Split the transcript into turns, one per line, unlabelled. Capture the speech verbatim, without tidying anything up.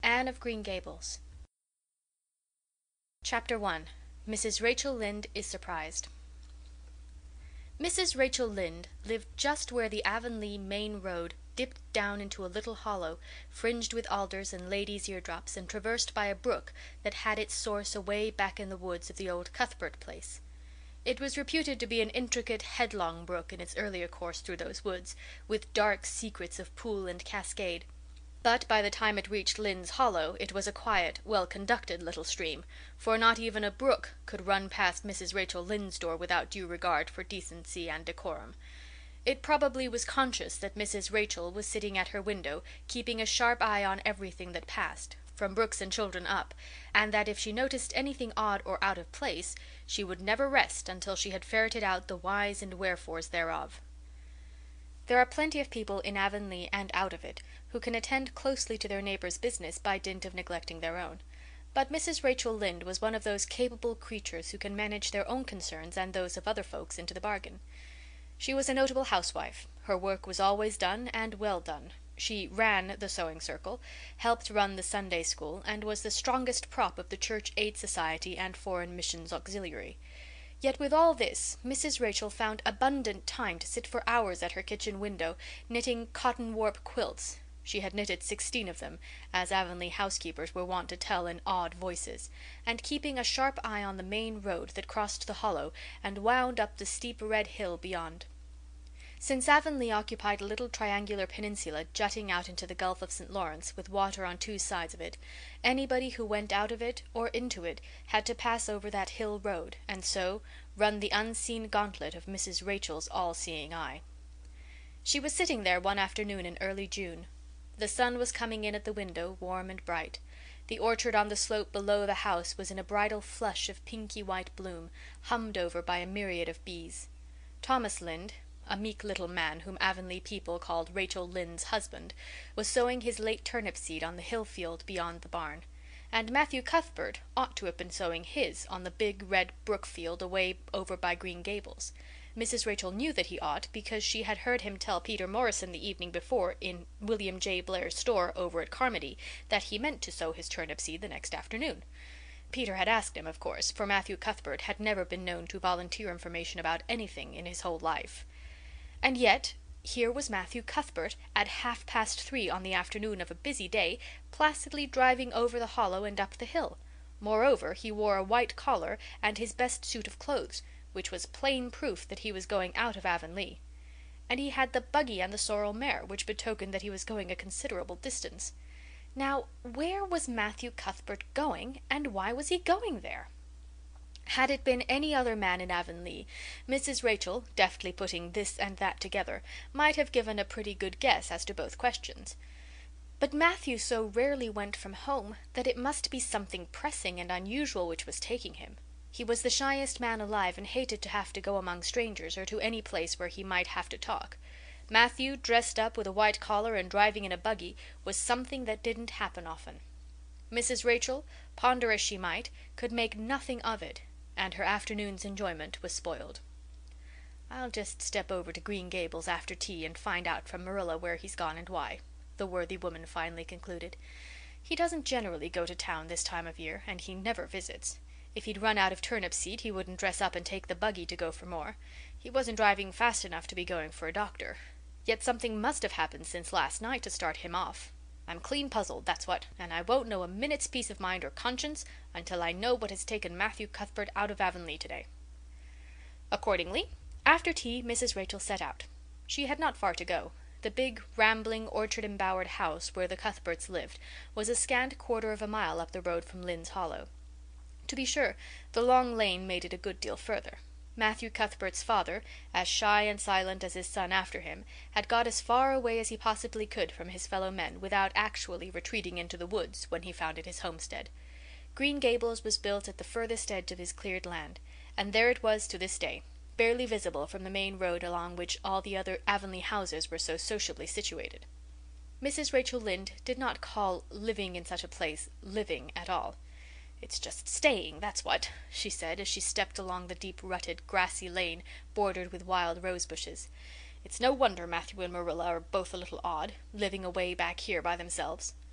Anne of Green Gables. Chapter one. Missus Rachel Lynde is surprised. Missus Rachel Lynde lived just where the Avonlea main road dipped down into a little hollow, fringed with alders and ladies' eardrops, and traversed by a brook that had its source away back in the woods of the old Cuthbert place. It was reputed to be an intricate, headlong brook in its earlier course through those woods, with dark secrets of pool and cascade. But by the time it reached Lynde's Hollow it was a quiet, well-conducted little stream, for not even a brook could run past Missus Rachel Lynde's door without due regard for decency and decorum. It probably was conscious that Missus Rachel was sitting at her window, keeping a sharp eye on everything that passed, from Brooks and children up, and that if she noticed anything odd or out of place, she would never rest until she had ferreted out the whys and wherefores thereof. There are plenty of people in Avonlea and out of it who can attend closely to their neighbours' business by dint of neglecting their own. But Missus Rachel Lynde was one of those capable creatures who can manage their own concerns and those of other folks into the bargain. She was a notable housewife. Her work was always done, and well done. She ran the sewing circle, helped run the Sunday school, and was the strongest prop of the Church Aid Society and Foreign Missions Auxiliary. Yet with all this, Missus Rachel found abundant time to sit for hours at her kitchen window, knitting cotton warp quilts. She had knitted sixteen of them, as Avonlea housekeepers were wont to tell in awed voices, and keeping a sharp eye on the main road that crossed the hollow and wound up the steep red hill beyond. Since Avonlea occupied a little triangular peninsula jutting out into the Gulf of Saint Lawrence, with water on two sides of it, anybody who went out of it or into it had to pass over that hill road, and so run the unseen gauntlet of Missus Rachel's all-seeing eye. She was sitting there one afternoon in early June. The sun was coming in at the window, warm and bright. The orchard on the slope below the house was in a bridal flush of pinky white bloom, hummed over by a myriad of bees. Thomas Lynde, a meek little man whom Avonlea people called Rachel Lynde's husband, was sowing his late turnip seed on the hill field beyond the barn, and Matthew Cuthbert ought to have been sowing his on the big red brook field away over by Green Gables. Missus Rachel knew that he ought, because she had heard him tell Peter Morrison the evening before in William J. Blair's store over at Carmody that he meant to sow his turnip seed the next afternoon. Peter had asked him, of course, for Matthew Cuthbert had never been known to volunteer information about anything in his whole life. And yet here was Matthew Cuthbert at half past three on the afternoon of a busy day, placidly driving over the hollow and up the hill. Moreover, he wore a white collar and his best suit of clothes, which was plain proof that he was going out of Avonlea. And he had the buggy and the sorrel mare, which betokened that he was going a considerable distance. Now, where was Matthew Cuthbert going, and why was he going there? Had it been any other man in Avonlea, Missus Rachel, deftly putting this and that together, might have given a pretty good guess as to both questions. But Matthew so rarely went from home that it must be something pressing and unusual which was taking him. He was the shyest man alive and hated to have to go among strangers or to any place where he might have to talk. Matthew, dressed up with a white collar and driving in a buggy, was something that didn't happen often. Missus Rachel, ponder as she might, could make nothing of it, and her afternoon's enjoyment was spoiled. "I'll just step over to Green Gables after tea and find out from Marilla where he's gone and why," the worthy woman finally concluded. "He doesn't generally go to town this time of year, and he never visits. If he'd run out of turnip seed he wouldn't dress up and take the buggy to go for more. He wasn't driving fast enough to be going for a doctor. Yet something must have happened since last night to start him off. I'm clean puzzled, that's what, and I won't know a minute's peace of mind or conscience until I know what has taken Matthew Cuthbert out of Avonlea today." Accordingly, after tea Missus Rachel set out. She had not far to go. The big, rambling, orchard-embowered house where the Cuthberts lived was a scant quarter of a mile up the road from Lynde's Hollow. To be sure, the long lane made it a good deal further. Matthew Cuthbert's father, as shy and silent as his son after him, had got as far away as he possibly could from his fellow men without actually retreating into the woods when he founded his homestead. Green Gables was built at the furthest edge of his cleared land, and there it was to this day, barely visible from the main road along which all the other Avonlea houses were so sociably situated. Missus Rachel Lynde did not call living in such a place living at all. "It's just staying, that's what," she said as she stepped along the deep-rutted, grassy lane bordered with wild rose bushes. "It's no wonder Matthew and Marilla are both a little odd, living away back here by themselves.